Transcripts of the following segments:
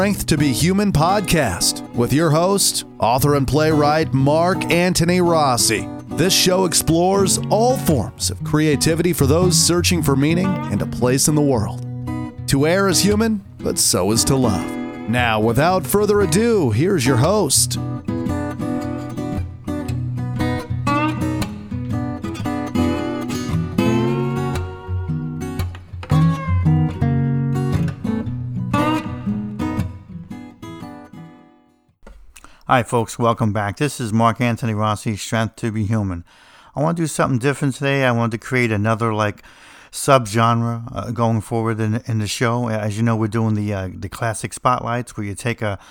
Strength to be Human podcast with your host, author and playwright Mark Anthony Rossi. This show explores all forms of creativity for those searching for meaning and a place in the world. To err is human, but so is to love. Now, without further ado, here's your host. Hi folks, welcome back. This is Mark Anthony Rossi, Strength to be Human. I want to do something different today. I want to create another subgenre going forward in the show. As you know, we're doing the classic spotlights where you take a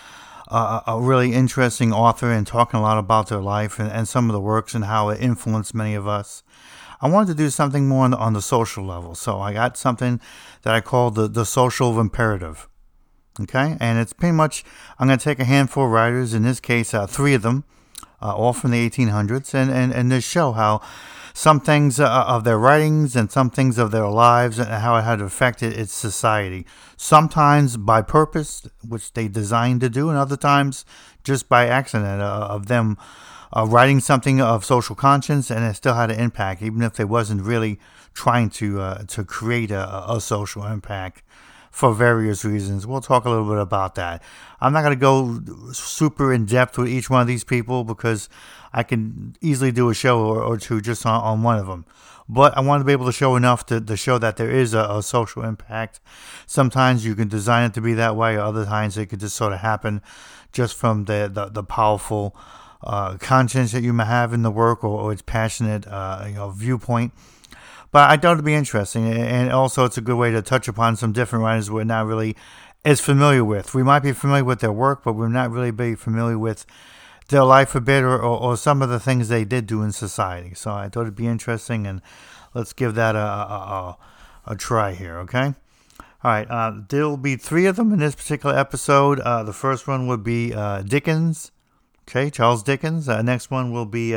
really interesting author and talking a lot about their life and some of the works and how it influenced many of us. I wanted to do something more on the social level. So I got something that I call the social imperative. Okay, and it's pretty much, I'm going to take a handful of writers, in this case, three of them, all from the 1800s, and just show how some things of their writings and some things of their lives and how it had affected its society. Sometimes by purpose, which they designed to do, and other times just by accident of them writing something of social conscience, and it still had an impact, even if they wasn't really trying to create a social impact. For various reasons. We'll talk a little bit about that. I'm not going to go super in depth with each one of these people because I can easily do a show or two just on one of them. But I want to be able to show enough to show that there is a social impact. Sometimes you can design it to be that way, or other times it could just sort of happen just from the powerful conscience that you may have in the work or its passionate viewpoint. But I thought it'd be interesting, and also it's a good way to touch upon some different writers we're not really as familiar with. We might be familiar with their work, but we're not really very familiar with their life a bit or some of the things they did do in society. So I thought it'd be interesting, and let's give that a try here, okay? All right, there'll be three of them in this particular episode. The first one would be Dickens, okay, Charles Dickens. Next one will be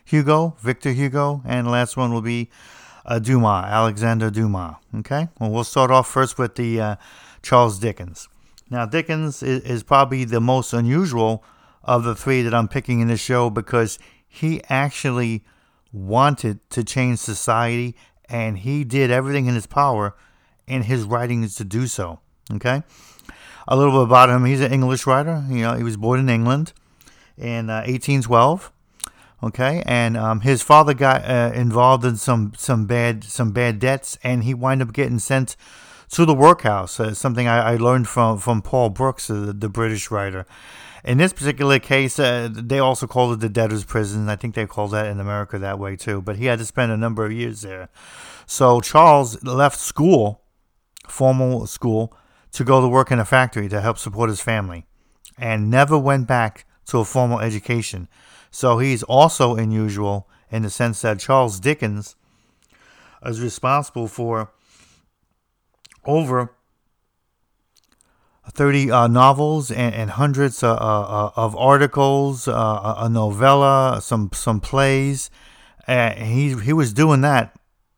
Victor Hugo, and the last one will be Dumas, Alexander Dumas. Okay, well, we'll start off first with the Charles Dickens. Now, Dickens is probably the most unusual of the three that I'm picking in this show because he actually wanted to change society, and he did everything in his power in his writings to do so. Okay, a little bit about him. He's an English writer. He was born in England in 1812. Okay, and his father got involved in some bad debts, and he wound up getting sent to the workhouse. Something I learned from Paul Brooks, the British writer. In this particular case, they also called it the debtor's prison. I think they call that in America that way too. But he had to spend a number of years there. So Charles left school, formal school, to go to work in a factory to help support his family, and never went back to a formal education. So he's also unusual in the sense that Charles Dickens is responsible for over 30 novels and hundreds of articles, a novella, some plays. He was doing that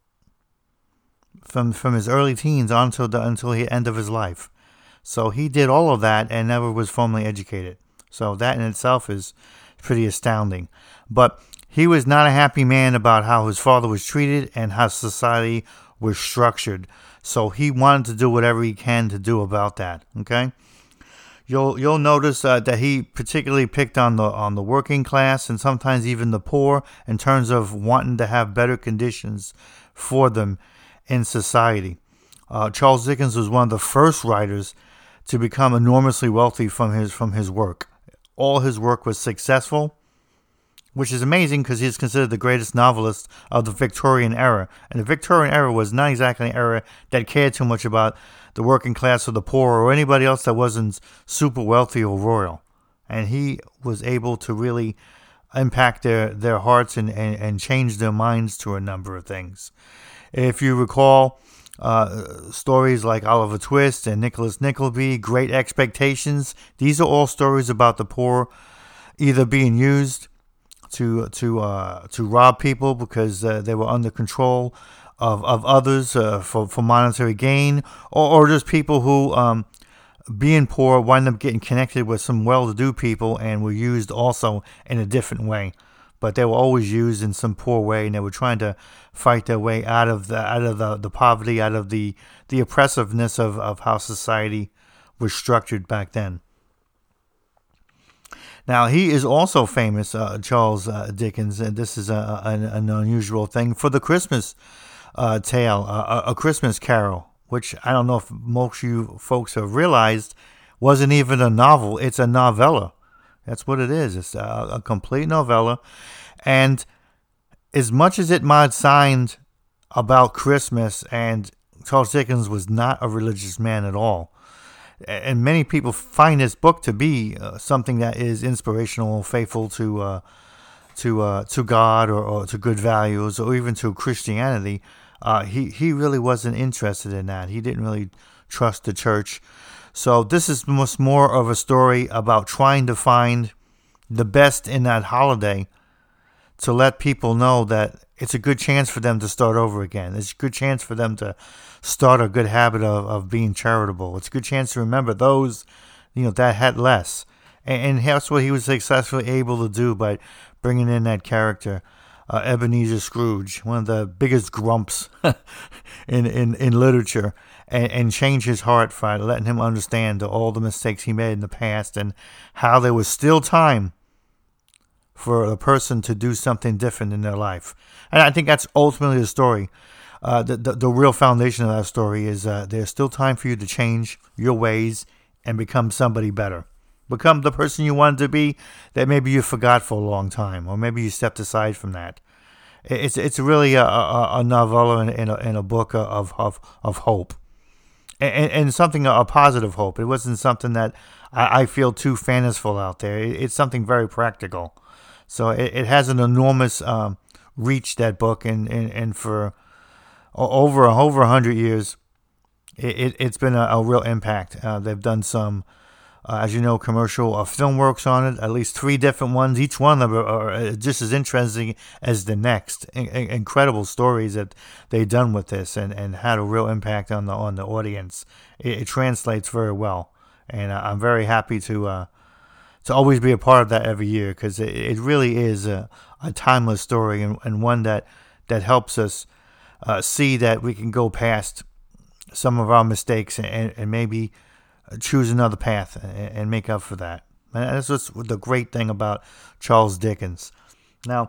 from his early teens until the end of his life. So he did all of that and never was formally educated. So that in itself is pretty astounding. But he was not a happy man about how his father was treated and how society was structured. So he wanted to do whatever he can to do about that. Okay, you'll notice that he particularly picked on the working class and sometimes even the poor in terms of wanting to have better conditions for them in society. Charles Dickens was one of the first writers to become enormously wealthy from his work. All his work was successful, which is amazing because he's considered the greatest novelist of the Victorian era. And the Victorian era was not exactly an era that cared too much about the working class or the poor or anybody else that wasn't super wealthy or royal. And he was able to really impact their hearts and change their minds to a number of things. If you recall, stories like Oliver Twist and Nicholas Nickleby, Great Expectations, these are all stories about the poor either being used to rob people because they were under control of others for monetary gain, or just people who being poor, wind up getting connected with some well-to-do people and were used also in a different way. But they were always used in some poor way, and they were trying to fight their way out of the poverty, out of the oppressiveness of how society was structured back then. Now, he is also famous, Charles Dickens, and this is an unusual thing, for the Christmas tale, A Christmas Carol, which I don't know if most of you folks have realized wasn't even a novel. It's a novella. That's what it is. It's a complete novella. And as much as it might sound about Christmas, and Charles Dickens was not a religious man at all, and many people find this book to be something that is inspirational, faithful to God or to good values, or even to Christianity, he really wasn't interested in that. He didn't really trust the church. So this is much more of a story about trying to find the best in that holiday to let people know that it's a good chance for them to start over again. It's a good chance for them to start a good habit of being charitable. It's a good chance to remember those, that had less. And that's what he was successfully able to do by bringing in that character, Ebenezer Scrooge, one of the biggest grumps in literature, and change his heart by letting him understand all the mistakes he made in the past and how there was still time for a person to do something different in their life. And I think that's ultimately the story. The real foundation of that story is there's still time for you to change your ways and become somebody better. Become the person you wanted to be that maybe you forgot for a long time, or maybe you stepped aside from that. It's really a novella and a book of hope, and something, a positive hope. It wasn't something that I feel too fanciful out there. It's something very practical. So it has an enormous reach, that book, and for over 100 years, it's been a real impact. They've done some, as you know, commercial film works on it, at least 3 different ones. Each one of them are just as interesting as the next. Incredible stories that they've done with this, and had a real impact on the audience. It translates very well, and I'm very happy to always be a part of that every year, because it really is a timeless story, and one that helps us see that we can go past some of our mistakes and maybe choose another path and make up for that. And that's what's the great thing about Charles Dickens. Now,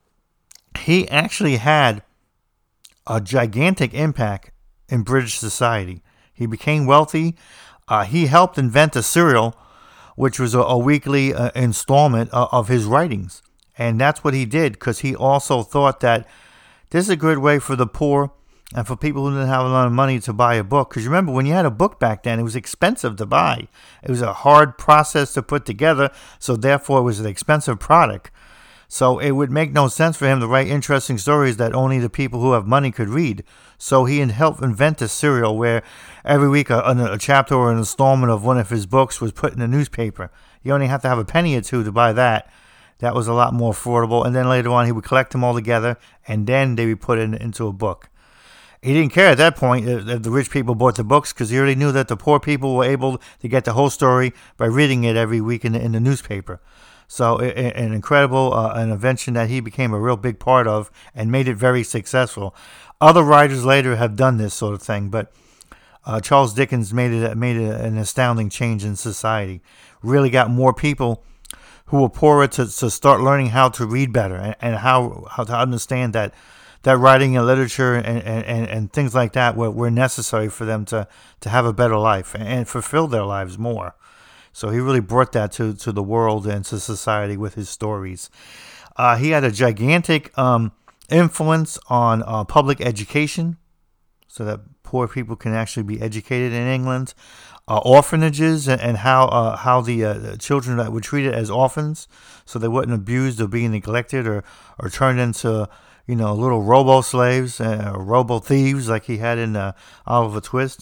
he actually had a gigantic impact in British society. He became wealthy. He helped invent a cereal, which was a weekly installment of his writings. And that's what he did, because he also thought that this is a good way for the poor and for people who didn't have a lot of money to buy a book. Because remember, when you had a book back then, it was expensive to buy. It was a hard process to put together, so therefore it was an expensive product. So it would make no sense for him to write interesting stories that only the people who have money could read. So he helped invent a serial where every week a chapter or an installment of one of his books was put in the newspaper. You only have to have a penny or two to buy that. That was a lot more affordable. And then later on, he would collect them all together, and then they would put it into a book. He didn't care at that point if the rich people bought the books, because he already knew that the poor people were able to get the whole story by reading it every week in the newspaper. So an incredible an invention that he became a real big part of and made it very successful. Other writers later have done this sort of thing, but Charles Dickens made it an astounding change in society. Really got more people who were poorer to start learning how to read better and how to understand that writing and literature and things like that were necessary for them to have a better life and fulfill their lives more. So he really brought that to the world and to society with his stories. He had a gigantic influence on public education, so that poor people can actually be educated in England. Orphanages and how the children that were treated as orphans, so they weren't abused or being neglected or turned into little robo slaves, robo thieves like he had in Oliver Twist.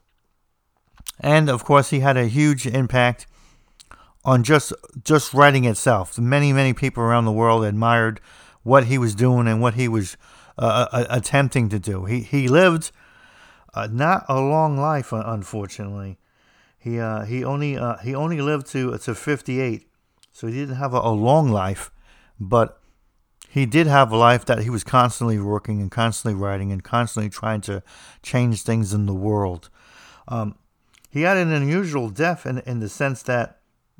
And of course, he had a huge impact on just writing itself. Many people around the world admired what he was doing and what he was attempting to do. He lived not a long life, unfortunately. He only lived to 58, so he didn't have a long life, but he did have a life that he was constantly working and constantly writing and constantly trying to change things in the world. He had an unusual death in the sense that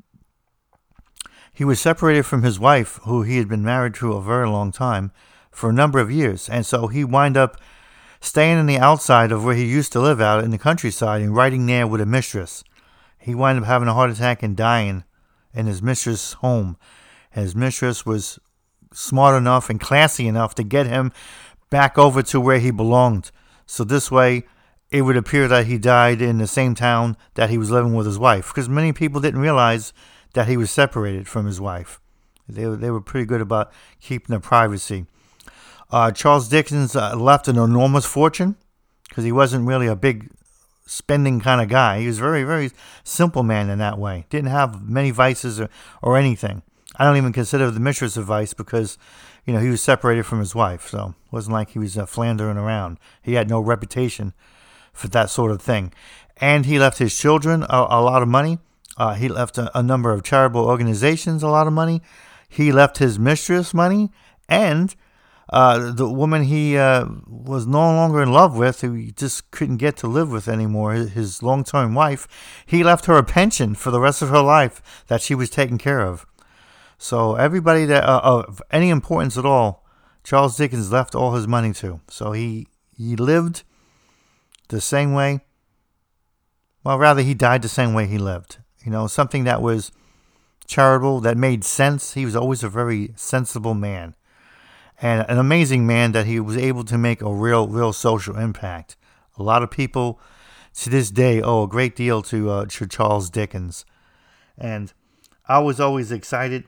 he was separated from his wife, who he had been married to a very long time, for a number of years. And so he wound up staying in the outside of where he used to live out in the countryside and writing there with a mistress. He wound up having a heart attack and dying in his mistress' home. His mistress was smart enough and classy enough to get him back over to where he belonged. So this way, it would appear that he died in the same town that he was living with his wife, because many people didn't realize that he was separated from his wife. They were pretty good about keeping their privacy. Charles Dickens left an enormous fortune because he wasn't really a big spending kind of guy. He was a very, very simple man in that way. Didn't have many vices or anything. I don't even consider the mistress a vice because, he was separated from his wife. So it wasn't like he was philandering around. He had no reputation for that sort of thing. And he left his children a lot of money. He left a number of charitable organizations a lot of money. He left his mistress money, and the woman he was no longer in love with, who he just couldn't get to live with anymore, his long-term wife, he left her a pension for the rest of her life that she was taking care of. So everybody that of any importance at all, Charles Dickens left all his money to. So he lived the same way. Well, rather, he died the same way he lived. Something that was charitable, that made sense. He was always a very sensible man. And an amazing man that he was able to make a real social impact. A lot of people to this day owe a great deal to Charles Dickens. And I was always excited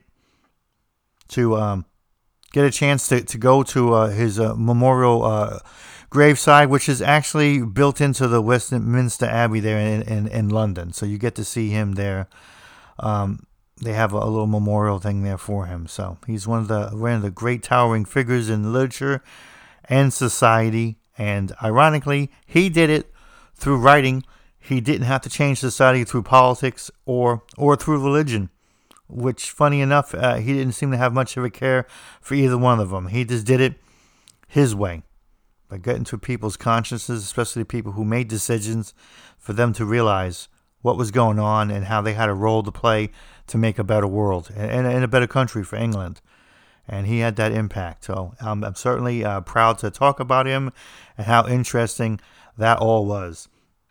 to get a chance to go to his memorial graveside, which is actually built into the Westminster Abbey there in London. So you get to see him there. They have a little memorial thing there for him. So he's one of the great towering figures in literature and society. And ironically, he did it through writing. He didn't have to change society through politics or through religion, which, funny enough, he didn't seem to have much of a care for either one of them. He just did it his way, by getting to people's consciences, especially people who made decisions, for them to realize what was going on and how they had a role to play to make a better world and a better country for England. And he had that impact. So I'm certainly proud to talk about him and how interesting that all was.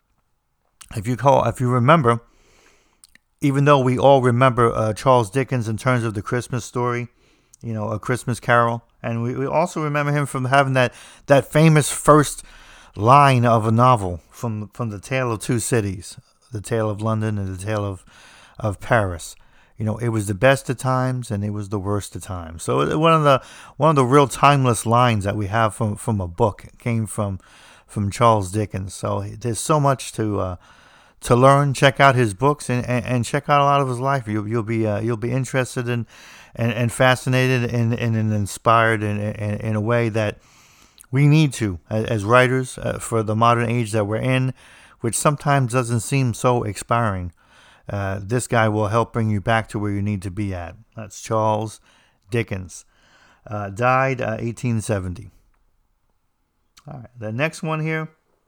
If you remember, even though we all remember Charles Dickens in terms of the Christmas story, A Christmas Carol, and we also remember him from having that famous first line of a novel from The Tale of Two Cities, The Tale of London and The Tale of Paris. It was the best of times and it was the worst of times. So one of the real timeless lines that we have from a book came from Charles Dickens. So there's so much to learn. Check out his books and check out a lot of his life. You'll be interested and fascinated and inspired in a way that we need to as writers for the modern age that we're in, which sometimes doesn't seem so expiring. This guy will help bring you back to where you need to be at. That's Charles Dickens. Died 1870. All right, the next one here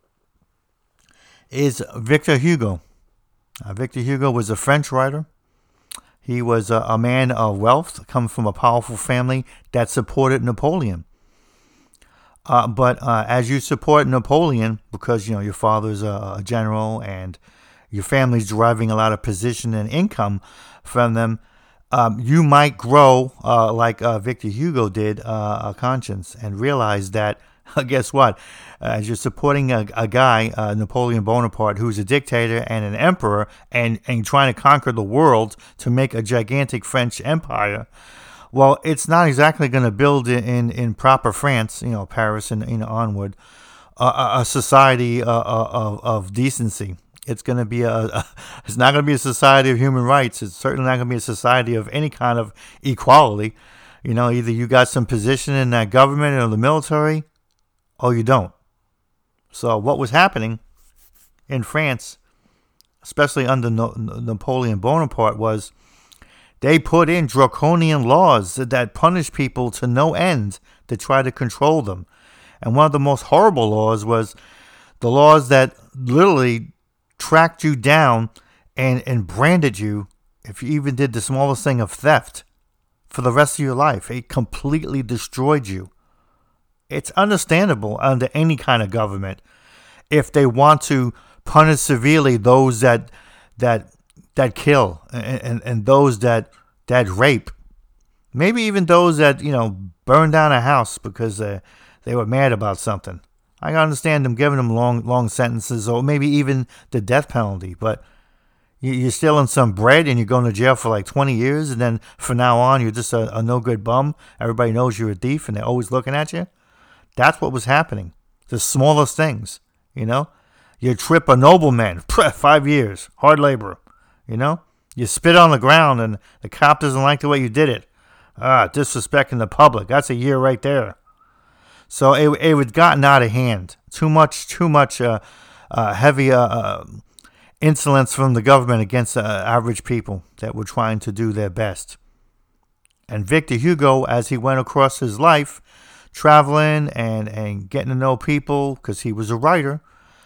is Victor Hugo. Victor Hugo was a French writer. He was a man of wealth, come from a powerful family that supported Napoleon. But as you support Napoleon, because your father's a general and your family's deriving a lot of position and income from them, you might grow, like Victor Hugo did, a conscience and realize that, guess what? As you're supporting a guy, Napoleon Bonaparte, who's a dictator and an emperor and trying to conquer the world to make a gigantic French empire, well, it's not exactly going to build in proper France, Paris and onward, a society of decency. It's going to be it's not going to be a society of human rights. It's certainly not going to be a society of any kind of equality. Either you got some position in that government or the military, or you don't. So what was happening in France especially under Napoleon Bonaparte, was they put in draconian laws that punish people to no end to try to control them. And one of the most horrible laws was the laws that literally tracked you down and branded you if you even did the smallest thing of theft for the rest of your life. It completely destroyed you. It's understandable under any kind of government if they want to punish severely those that kill and those that rape. Maybe even those that, burn down a house because they were mad about something. I can understand them giving them long sentences or maybe even the death penalty. But you're stealing some bread and you're going to jail for like 20 years, and then from now on you're just a no-good bum. Everybody knows you're a thief and they're always looking at you. That's what was happening. The smallest things, You trip a nobleman, 5 years, hard labor, You spit on the ground and the cop doesn't like the way you did it. Disrespecting the public. That's a year right there. So it had gotten out of hand. Too much heavy insolence from the government against average people that were trying to do their best. And Victor Hugo, as he went across his life, traveling and getting to know people, because he was a writer,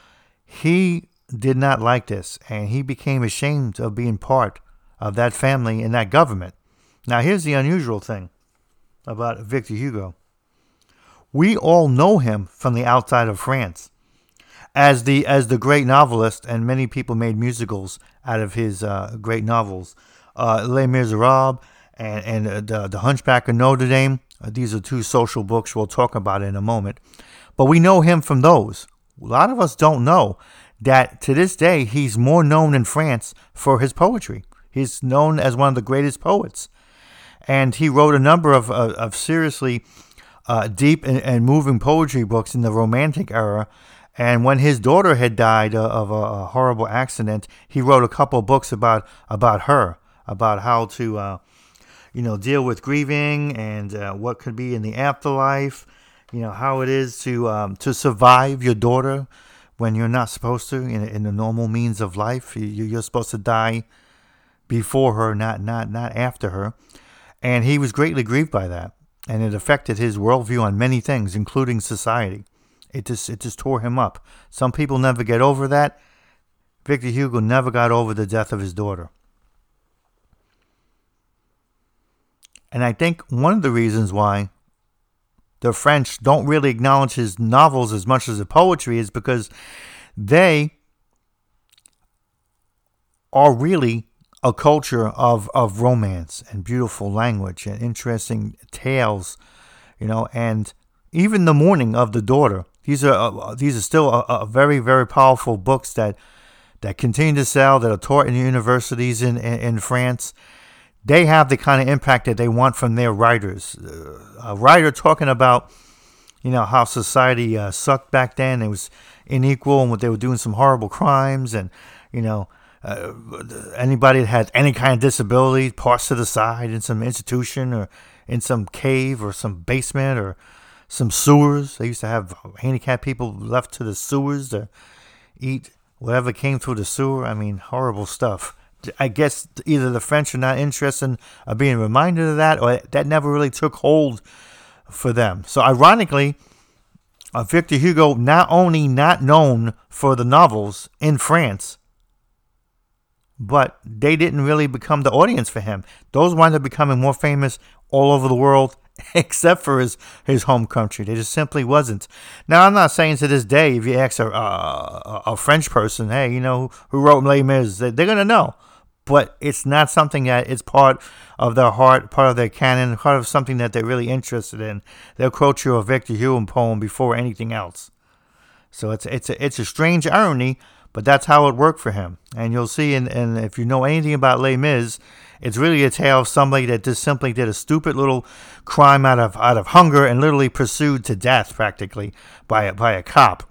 he did not like this, and he became ashamed of being part of that family and that government. Now, here's the unusual thing about Victor Hugo. We all know him from the outside of France as the great novelist, and many people made musicals out of his great novels. Les Miserables and the Hunchback of Notre Dame. These are two social books we'll talk about in a moment. But we know him from those. A lot of us don't know that to this day he's more known in France for his poetry. He's known as one of the greatest poets. And he wrote a number of seriously deep and moving poetry books in the Romantic era. And when his daughter had died of a horrible accident, he wrote a couple books about her, about how to deal with grieving and what could be in the afterlife. How it is to survive your daughter when you're not supposed to in the normal means of life. You're supposed to die before her, not after her. And he was greatly grieved by that. And it affected his worldview on many things, including society. It just tore him up. Some people never get over that. Victor Hugo never got over the death of his daughter. And I think one of the reasons why the French don't really acknowledge his novels as much as the poetry is because they are really a culture of romance and beautiful language and interesting tales, and even The Mourning of the Daughter. These are still a very, very powerful books that continue to sell, that are taught in universities in France. They have the kind of impact that they want from their writers. A writer talking about, how society sucked back then. It was unequal and they were doing some horrible crimes, and, anybody that had any kind of disability tossed to the side in some institution or in some cave or some basement or some sewers. They used to have handicapped people left to the sewers to eat whatever came through the sewer. I mean, horrible stuff. I guess either the French are not interested in being reminded of that, or that never really took hold for them. So ironically, Victor Hugo not only not known for the novels in France, but they didn't really become the audience for him. Those wound up becoming more famous all over the world, except for his home country. They just simply wasn't. Now, I'm not saying to this day, if you ask a French person, hey, who wrote Les Mis, they're going to know. But it's not something that is part of their heart, part of their canon, part of something that they're really interested in. They'll quote you a Victor Hugo poem before anything else. So it's a strange irony, but that's how it worked for him. And you'll see, and if you know anything about Les Mis, it's really a tale of somebody that just simply did a stupid little crime out of hunger and literally pursued to death practically by a cop.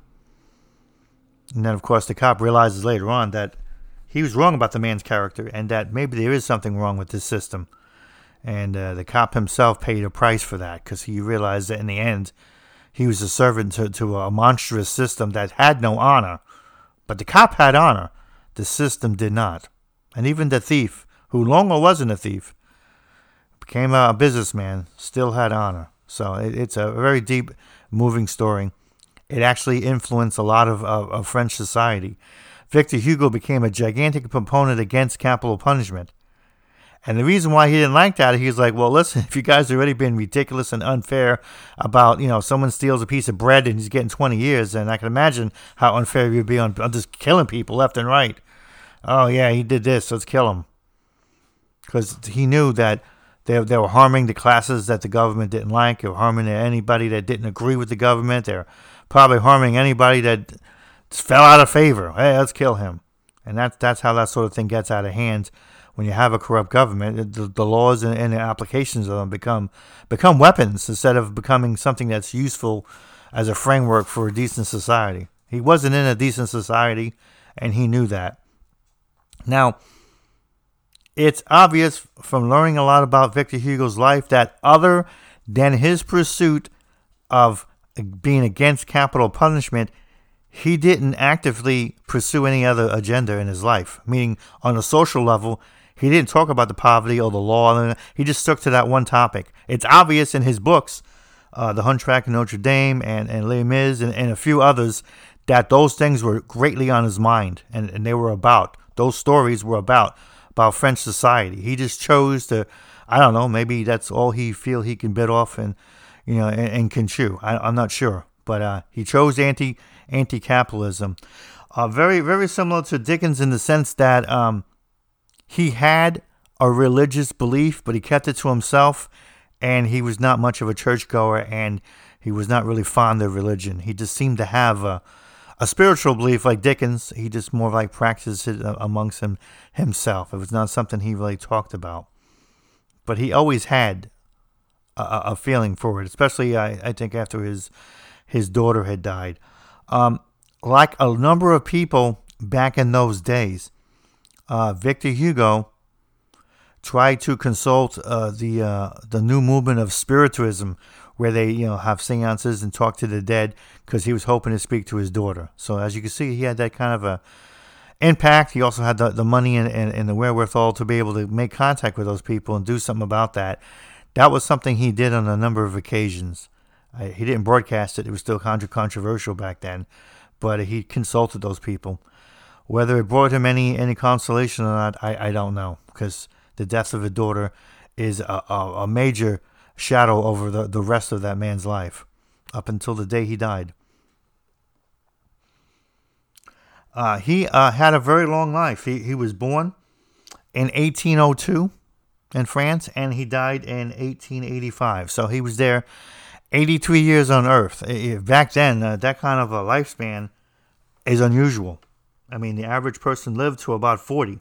And then, of course, the cop realizes later on that he was wrong about the man's character and that maybe there is something wrong with this system. And the cop himself paid a price for that because he realized that in the end he was a servant to a monstrous system that had no honor. But the cop had honor. The system did not. And even the thief, who long ago wasn't a thief, became a businessman, still had honor. So it's a very deep, moving story. It actually influenced a lot of French society. Victor Hugo became a gigantic proponent against capital punishment. And the reason why he didn't like that, he was like, well, listen, if you guys are already being ridiculous and unfair about, someone steals a piece of bread and he's getting 20 years, then I can imagine how unfair you'd be on just killing people left and right. Oh, yeah, he did this, let's kill him. Because he knew that they were harming the classes that the government didn't like. They were harming anybody that didn't agree with the government. They're probably harming anybody that fell out of favor. Hey, let's kill him. And that's how that sort of thing gets out of hand. When you have a corrupt government, the laws and the applications of them become weapons instead of becoming something that's useful as a framework for a decent society. He wasn't in a decent society, and he knew that. Now, it's obvious from learning a lot about Victor Hugo's life that other than his pursuit of being against capital punishment, he didn't actively pursue any other agenda in his life. Meaning, on a social level, he didn't talk about the poverty or the law. He just stuck to that one topic. It's obvious in his books, The Hunchback of Notre Dame and Les Mis and a few others, that those things were greatly on his mind. And they were those stories were about French society. He just chose to, I don't know, maybe that's all he feel he can bit off and can chew. I'm not sure. But he chose anti-capitalism. Very, very similar to Dickens in the sense that he had a religious belief, but he kept it to himself, and he was not much of a churchgoer, and he was not really fond of religion. He just seemed to have a spiritual belief like Dickens. He just more like practiced it amongst himself. It was not something he really talked about. But he always had a feeling for it, especially, I think, after his daughter had died. Like a number of people back in those days, Victor Hugo tried to consult the new movement of Spiritualism, where they have seances and talk to the dead, because he was hoping to speak to his daughter. So as you can see, he had that kind of a impact. He also had the money and the wherewithal to be able to make contact with those people and do something about that. That was something he did on a number of occasions. He didn't broadcast it. It was still controversial back then, but he consulted those people. Whether it brought him any consolation or not, I don't know, because the death of a daughter is a major shadow over the rest of that man's life, up until the day he died. He had a very long life. He was born in 1802 in France, and he died in 1885. So he was there 83 years on Earth. Back then, that kind of a lifespan is unusual. I mean, the average person lived to about 40.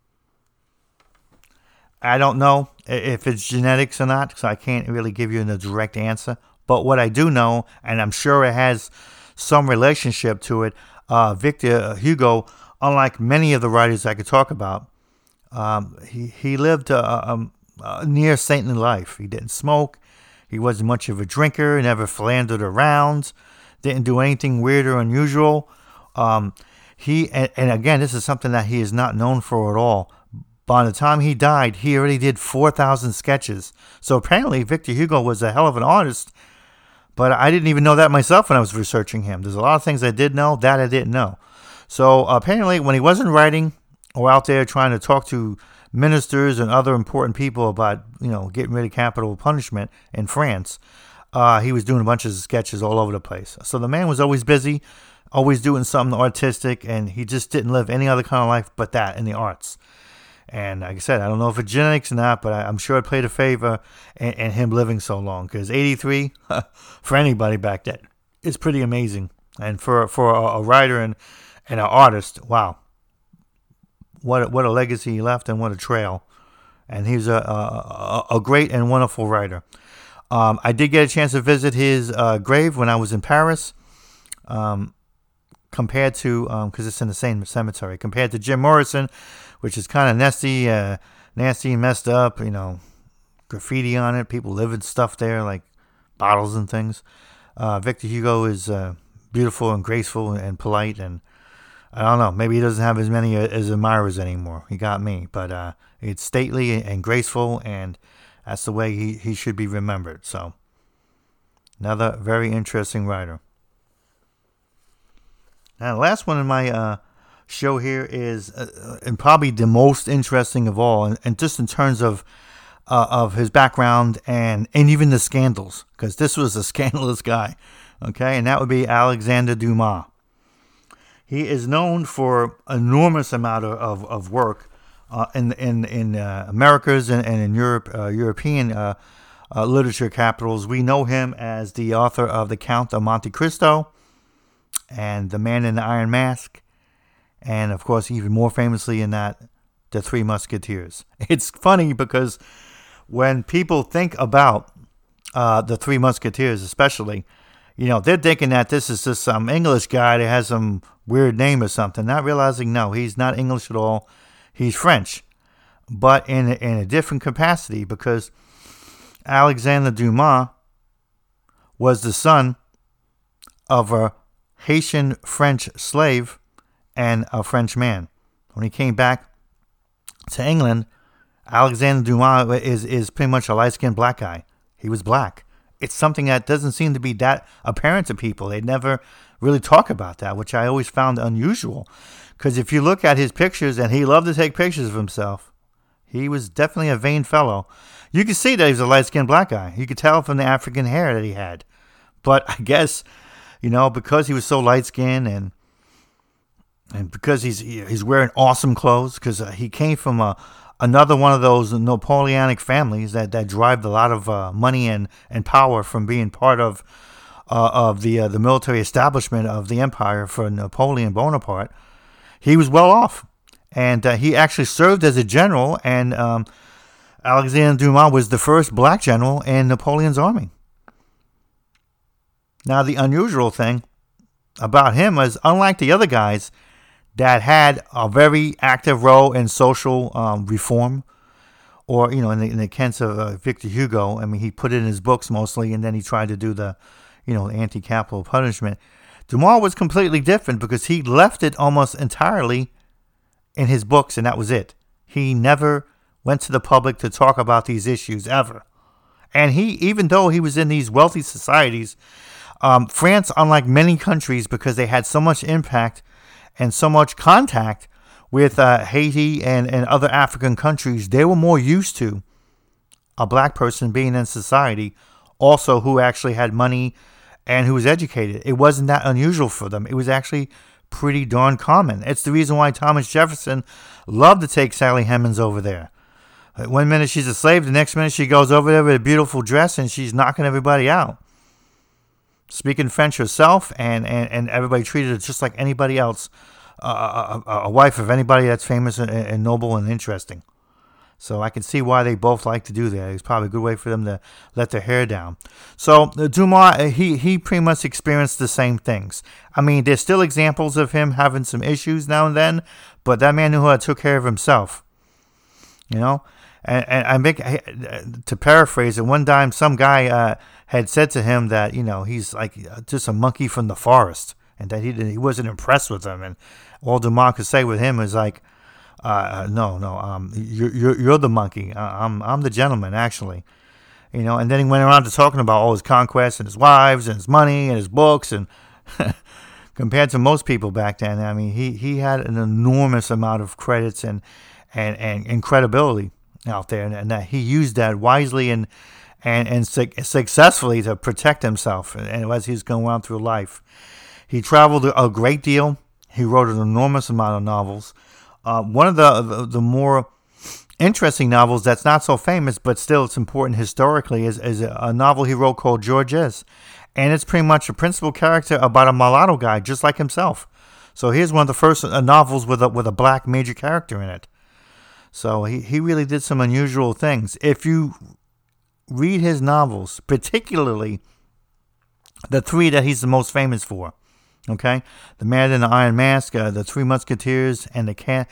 I don't know if it's genetics or not, so I can't really give you a direct answer. But what I do know, and I'm sure it has some relationship to it, Victor Hugo, unlike many of the writers I could talk about, he lived a near saintly life. He didn't smoke. He wasn't much of a drinker. Never philandered around. Didn't do anything weird or unusual. And again, this is something that he is not known for at all. By the time he died, he already did 4,000 sketches. So apparently Victor Hugo was a hell of an artist, but I didn't even know that myself when I was researching him. There's a lot of things I did know that I didn't know. So apparently when he wasn't writing or out there trying to talk to ministers and other important people about, getting rid of capital punishment in France, he was doing a bunch of sketches all over the place. So the man was always busy, always doing something artistic, and he just didn't live any other kind of life but that in the arts. And like I said, I don't know if it's genetics or not, but I'm sure it played a favor in him living so long. Because 83, for anybody back then, is pretty amazing. And for a writer and an artist, wow. What a legacy he left, and what a trail. And he's a great and wonderful writer. I did get a chance to visit his grave when I was in Paris. Compared to, because it's in the same cemetery, compared to Jim Morrison, which is kind of nasty and messed up, graffiti on it, people living stuff there, like bottles and things. Victor Hugo is beautiful and graceful and polite, and I don't know. Maybe he doesn't have as many as admirers anymore. He got me. But it's stately and graceful, and that's the way he should be remembered. So, another very interesting writer. Now, the last one in my show here is and probably the most interesting of all, and just in terms of his background and even the scandals, because this was a scandalous guy. Okay, and that would be Alexander Dumas. He is known for enormous amount of work in Americas and in Europe, European literature capitals. We know him as the author of The Count of Monte Cristo and The Man in the Iron Mask, and of course, even more famously in that, The Three Musketeers. It's funny because when people think about The Three Musketeers, especially, they're thinking that this is just some English guy that has some weird name or something, not realizing, no, he's not English at all. He's French, but in a different capacity, because Alexander Dumas was the son of a Haitian French slave and a French man. When he came back to England, Alexander Dumas is pretty much a light-skinned black guy. He was black. It's something that doesn't seem to be that apparent to people. They never really talk about that, which I always found unusual. Because if you look at his pictures, and he loved to take pictures of himself, he was definitely a vain fellow. You could see that he was a light-skinned black guy. You could tell from the African hair that he had. But I guess, because he was so light-skinned and because he's wearing awesome clothes, because he came from another one of those Napoleonic families that derived a lot of money and power from being part of the military establishment of the empire for Napoleon Bonaparte. He was well off, and he actually served as a general, and Alexander Dumas was the first black general in Napoleon's army. Now, the unusual thing about him was, unlike the other guys that had a very active role in social reform, or, in the case of Victor Hugo, I mean, he put it in his books mostly, and then he tried to do the, anti-capital punishment. Dumas was completely different because he left it almost entirely in his books, and that was it. He never went to the public to talk about these issues ever. And even though he was in these wealthy societies, France, unlike many countries, because they had so much impact and so much contact with Haiti and other African countries, they were more used to a black person being in society, also who actually had money and who was educated. It wasn't that unusual for them. It was actually pretty darn common. It's the reason why Thomas Jefferson loved to take Sally Hemings over there. One minute she's a slave, the next minute she goes over there with a beautiful dress and she's knocking everybody out, speaking French herself, and everybody treated her just like anybody else, a wife of anybody that's famous and noble and interesting. So I can see why they both like to do that. It's probably a good way for them to let their hair down. So Dumas, he pretty much experienced the same things. I mean, there's still examples of him having some issues now and then, but that man knew how to take care of himself. And I make, to paraphrase it, one time some guy had said to him that, he's like just a monkey from the forest, and that he wasn't impressed with him. And all Dumas could say with him is like, no, you're the monkey. I'm the gentleman, actually. And then he went around to talking about all his conquests and his wives and his money and his books, and compared to most people back then, I mean, he had an enormous amount of credits and credibility out there, and that he used that wisely and successfully to protect himself, and as he's going on through life. He traveled a great deal. He wrote an enormous amount of novels. One of the more interesting novels that's not so famous, but still it's important historically, is a novel he wrote called Georges. And it's pretty much a principal character about a mulatto guy, just like himself. So here's one of the first novels with a black major character in it. So he really did some unusual things. If you read his novels, particularly the three that he's the most famous for, okay, The Man in the Iron Mask, The Three Musketeers, and the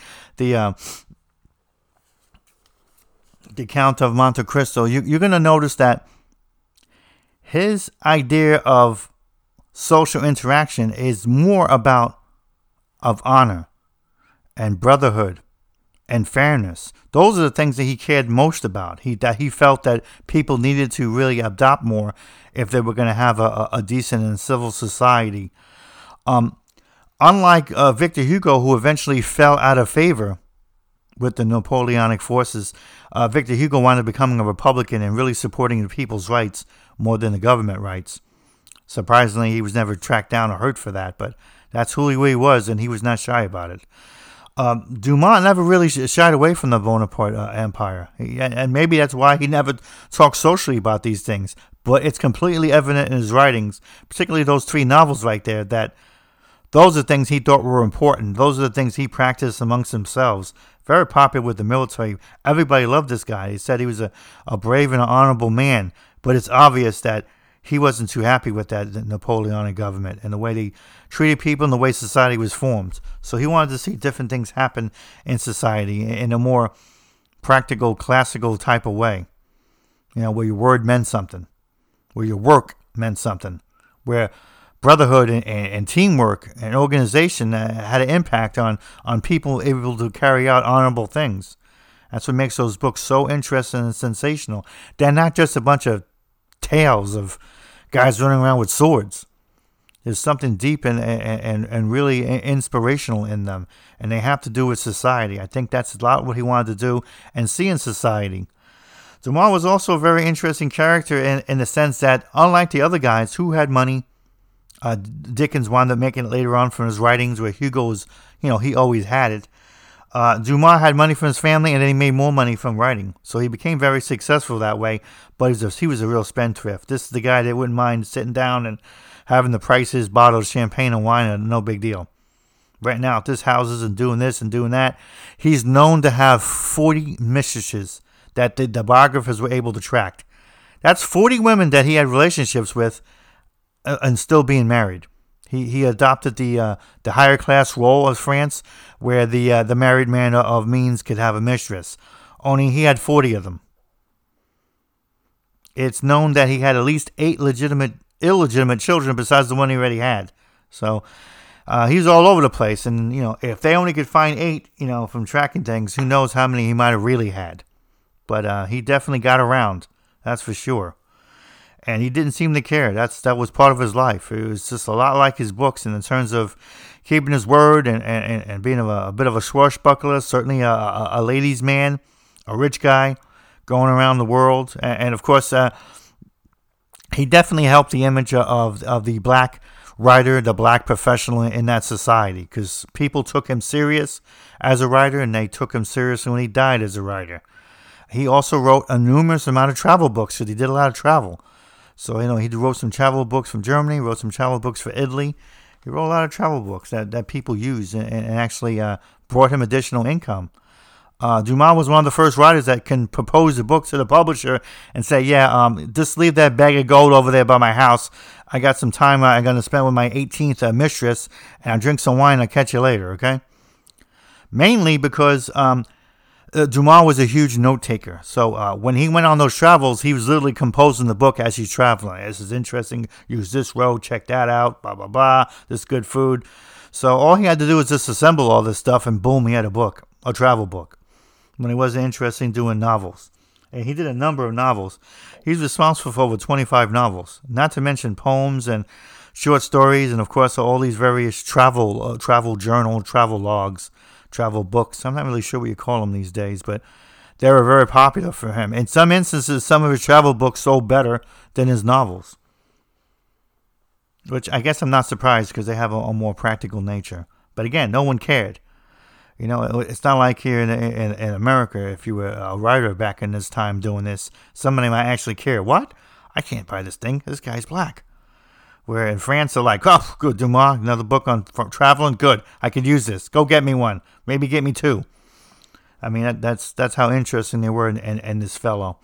Count of Monte Cristo, you're going to notice that his idea of social interaction is more about of honor and brotherhood and fairness. Those are the things that he cared most about. That he felt that people needed to really adopt more if they were going to have a decent and civil society. Unlike Victor Hugo, who eventually fell out of favor with the Napoleonic forces, Victor Hugo wound up becoming a Republican and really supporting the people's rights more than the government rights. Surprisingly, he was never tracked down or hurt for that, but that's who he was, and he was not shy about it. Dumas never really shied away from the Bonaparte Empire, and maybe that's why he never talked socially about these things. But it's completely evident in his writings, particularly those 3 novels right there, that those are things he thought were important. Those are the things he practiced amongst themselves. Very popular with the military. Everybody loved this guy. He said he was a brave and an honorable man, but it's obvious that he wasn't too happy with that Napoleonic government and the way they treated people and the way society was formed. So he wanted to see different things happen in society in a more practical, classical type of way. Where your word meant something, where your work meant something, where brotherhood and teamwork and organization had an impact on people able to carry out honorable things. That's what makes those books so interesting and sensational. They're not just a bunch of tales of guys running around with swords. There's something deep and really inspirational in them, and they have to do with society. I think that's a lot what he wanted to do and see in society. Dumas was also a very interesting character in the sense that, unlike the other guys who had money, Dickens wound up making it later on from his writings, where Hugo was, he always had it. Dumas had money from his family, and then he made more money from writing. So he became very successful that way, but he was a real spendthrift. This is the guy that wouldn't mind sitting down and having the prices, bottle of champagne and wine, and no big deal. Renting out this houses and doing this and doing that. He's known to have 40 mistresses that the biographers were able to track. That's 40 women that he had relationships with and still being married. He adopted the higher class role of France, where the married man of means could have a mistress. Only he had 40 of them. It's known that he had at least 8 illegitimate children besides the one he already had. So he's all over the place. And if they only could find 8, from tracking things, who knows how many he might have really had. But he definitely got around. That's for sure. And he didn't seem to care. That was part of his life. It was just a lot like his books in terms of keeping his word and being a bit of a swashbuckler, certainly a ladies' man, a rich guy going around the world. And of course, he definitely helped the image of the black writer, the black professional in that society, because people took him serious as a writer, and they took him seriously when he died as a writer. He also wrote a numerous amount of travel books, because he did a lot of travel. So, he wrote some travel books from Germany, wrote some travel books for Italy. He wrote a lot of travel books that people used and actually brought him additional income. Dumas was one of the first writers that can propose a book to the publisher and say, just leave that bag of gold over there by my house. I got some time I'm going to spend with my 18th mistress, and I'll drink some wine. I'll catch you later, okay? Mainly because Dumas was a huge note taker. So when he went on those travels, he was literally composing the book as he's traveling. This is interesting. Use this road. Check that out. Blah, blah, blah. This good food. So all he had to do was just assemble all this stuff, and boom, he had a book, a travel book, when he wasn't interested in doing novels. And he did a number of novels. He's responsible for over 25 novels, not to mention poems and short stories, and of course all these various travel journal, travel logs, travel books. I'm not really sure what you call them these days, but they were very popular for him. In some instances, some of his travel books sold better than his novels, which I guess I'm not surprised, because they have a more practical nature. But again, no one cared. It's not like here in America, if you were a writer back in this time doing this, somebody might actually care. What? I can't buy this thing. This guy's black. Where in France, they're like, oh, good, Dumas, another book on traveling? Good, I could use this. Go get me one. Maybe get me 2. I mean, that's how interesting they were in this fellow.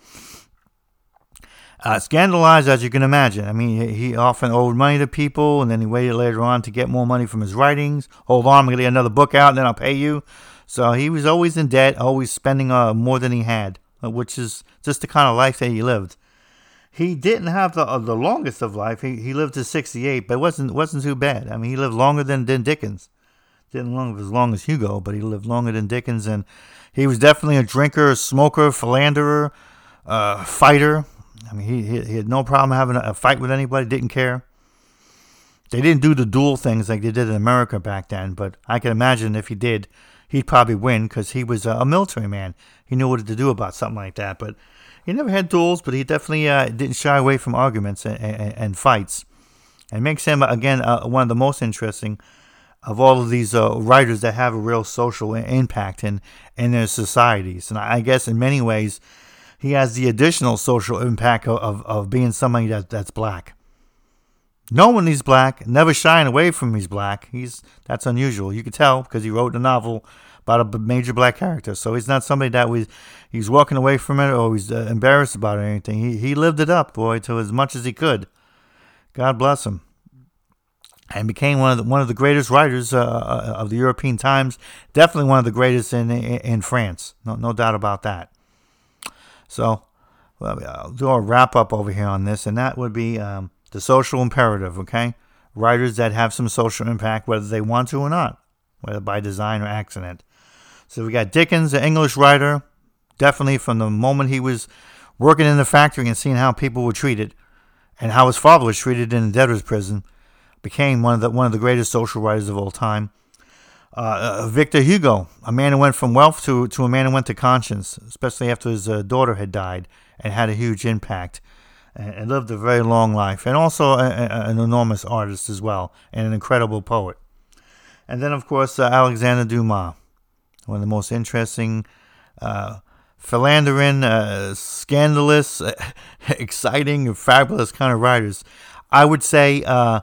Scandalized, as you can imagine. I mean, he often owed money to people, and then he waited later on to get more money from his writings. Hold on, I'm going to get another book out, and then I'll pay you. So he was always in debt, always spending more than he had, which is just the kind of life that he lived. He didn't have the longest of life. He lived to 68, but it wasn't too bad. I mean, he lived longer than Dickens. Didn't live as long as Hugo, but he lived longer than Dickens, and he was definitely a drinker, smoker, philanderer, fighter. I mean, he had no problem having a fight with anybody, didn't care. They didn't do the duel things like they did in America back then, but I can imagine if he did, he'd probably win because he was a military man. He knew what to do about something like that, but he never had duels, but he definitely didn't shy away from arguments and fights. And makes him, again, one of the most interesting of all of these writers that have a real social impact in their societies. And I guess in many ways, he has the additional social impact of being somebody that's black. Knowing he's black, never shying away from he's black, that's unusual. You could tell because he wrote a novel about a major black character. So he's not somebody that he's walking away from it or he's embarrassed about it or anything. He lived it up, boy, to as much as he could. God bless him. And became one of the greatest writers of the European times. Definitely one of the greatest in France. No doubt about that. So I'll do a wrap up over here on this, and that would be the social imperative, okay? Writers that have some social impact, whether they want to or not, whether by design or accident. So we got Dickens, an English writer, definitely from the moment he was working in the factory and seeing how people were treated and how his father was treated in the debtor's prison, became one of the greatest social writers of all time. Victor Hugo, a man who went from wealth to a man who went to conscience, especially after his daughter had died, and had a huge impact. And lived a very long life, and also an enormous artist as well, and an incredible poet. And then, of course, Alexander Dumas, one of the most interesting, philandering, scandalous, exciting, fabulous kind of writers. I would say,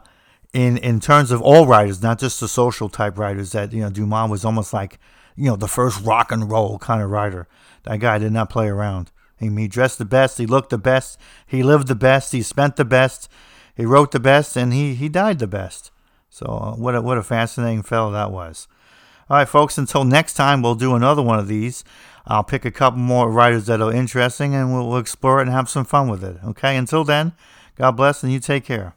in terms of all writers, not just the social type writers, that Dumas was almost like the first rock and roll kind of writer. That guy did not play around. He dressed the best, he looked the best, he lived the best, he spent the best, he wrote the best, and he died the best. So what a fascinating fellow that was. All right, folks, until next time, we'll do another one of these. I'll pick a couple more writers that are interesting, and we'll explore it and have some fun with it. Okay, until then, God bless, and you take care.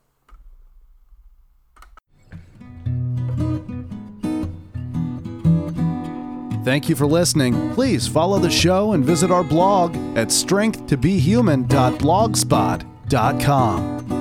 Thank you for listening. Please follow the show and visit our blog at strengthtobehuman.blogspot.com.